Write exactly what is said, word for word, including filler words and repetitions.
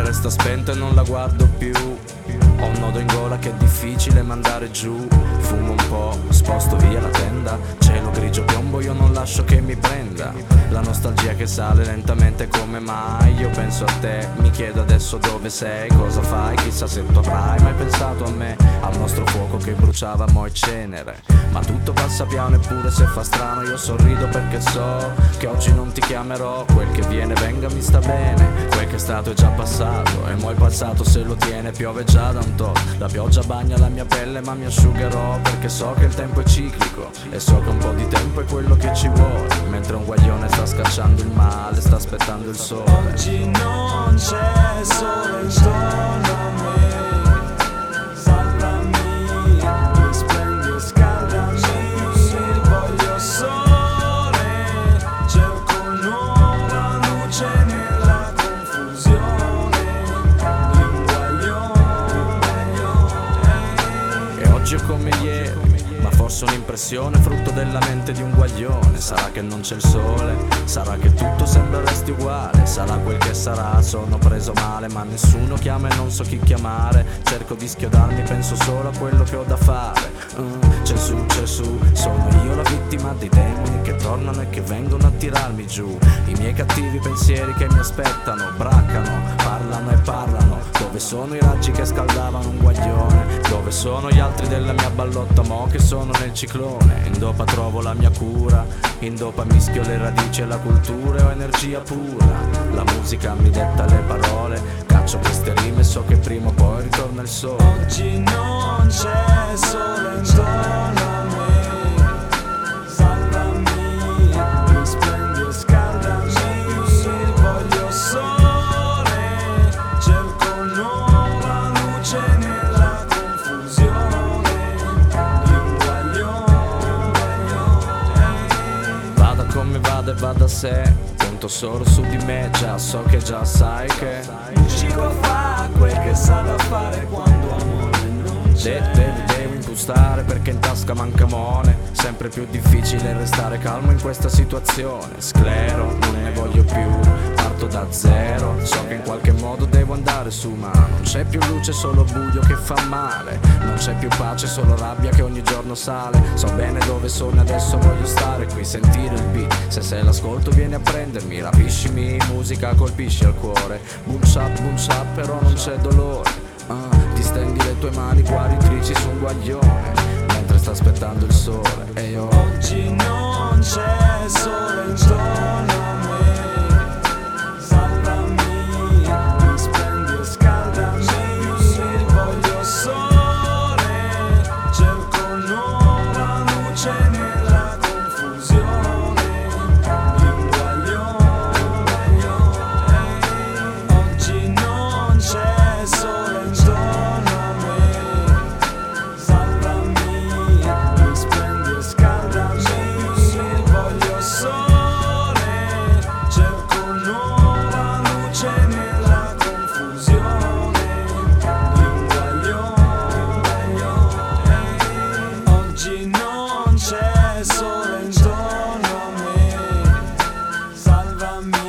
resta spenta e non la guardo più. Ho un nodo in gola che è difficile mandare giù. Fumo un po', sposto via la tenda. Cielo grigio piombo, io non lascio che mi prenda. La nostalgia che sale lentamente, come mai? Io penso a te, mi chiedo adesso dove sei, cosa fai, chissà se tu avrai mai pensato a me, al nostro fuoco che bruciava mo' e cenere. Ma tutto passa piano eppure se fa strano io sorrido perché so che oggi non ti chiamerò. Quel che viene venga mi sta bene, quel che è stato è già passato e mo' il passato se lo tiene piove già da un tot. La pioggia bagna la mia pelle ma mi asciugherò perché so che il tempo è ciclico e so che un po' di tempo è quello che ci vuole. Mentre un guaglione sta scacciando il male, sta aspettando il sole. Oggi non c'è sole intorno a me, salvami, risplendi e scaldami, voglio sole, cerco nuova luce nella confusione di un guaglione. E oggi è come ieri, ma forse un'impressione frutto della mente di un guaglione. Sarà che non c'è il sole, sarà che tutto sembra resti uguale, sarà quel che sarà, sono preso male ma nessuno chiama e non so chi chiamare. Cerco di schiodarmi, penso solo a quello che ho da fare. uh, C'è su, c'è su, sono io la vittima dei demoni che tornano e che vengono a tirarmi giù. I miei cattivi pensieri che mi aspettano, braccano, parlano e parlano. Dove sono i raggi che scaldavano un guaglione? Dove sono gli altri della mia ballotta mo' che sono nel ciclone? In dopa trovo la mia cura, in dopa mischio le radici e la cultura, ho energia pura. La musica mi detta le parole, caccio queste rime e so che prima o poi ritorna il sole. Oggi non c'è sole intorno a me, salvami, risplendi e scaldami, voglio sole, cerco nuova luce nella confusione di un guaglione. Vada come vada e va da sé, conto solo su di me, già so che già sai che il cibo fa quel che sa da fare quando amore non c'è. De- devi, devo impostare perché in tasca manca mone. Sempre più difficile restare calmo in questa situazione. Sclero, non ne voglio più, parto da zero. So che in qualche modo devo andare su ma non c'è più luce, solo buio che fa male. Non c'è più pace, solo rabbia che ogni giorno sale. So bene dove sono adesso voglio stare qui, sentire il beat. Se sei l'ascolto vieni a prendermi, rapiscimi, musica colpisci al cuore. Boom shap, boom shap, però non c'è dolore. Ah, distendi le tue mani guaritrici su un guaglione mentre sta aspettando il sole e io oggi non c'è sole intorno a me, salvami, risprendi e scaldami, voglio sole, cerco nuova luce nella confusione di un guaglione. Oggi non c'è sole intorno a me, salvami, risprendi e scaldami, voglio sole, cerco nuova luce nella confusione di un guaglione. Oggi non c'è sole intorno a me, salvami.